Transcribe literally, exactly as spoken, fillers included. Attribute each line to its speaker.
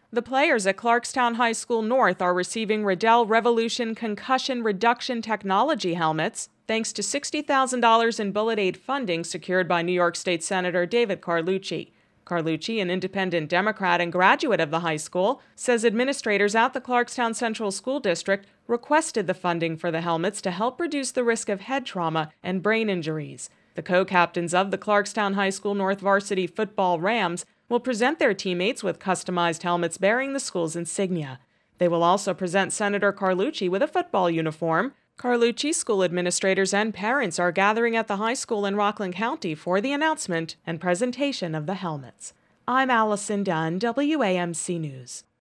Speaker 1: The players at Clarkstown High School North are receiving Riddell Revolution concussion reduction technology helmets, thanks to sixty thousand dollars in bullet aid funding secured by New York State Senator David Carlucci. Carlucci, an independent Democrat and graduate of the high school, says administrators at the Clarkstown Central School District requested the funding for the helmets to help reduce the risk of head trauma and brain injuries. The co-captains of the Clarkstown High School North varsity football Rams will present their teammates with customized helmets bearing the school's insignia. They will also present Senator Carlucci with a football uniform. Carlucci school administrators and parents are gathering at the high school in Rockland County for the announcement and presentation of the helmets. I'm Allison Dunn, W A M C News.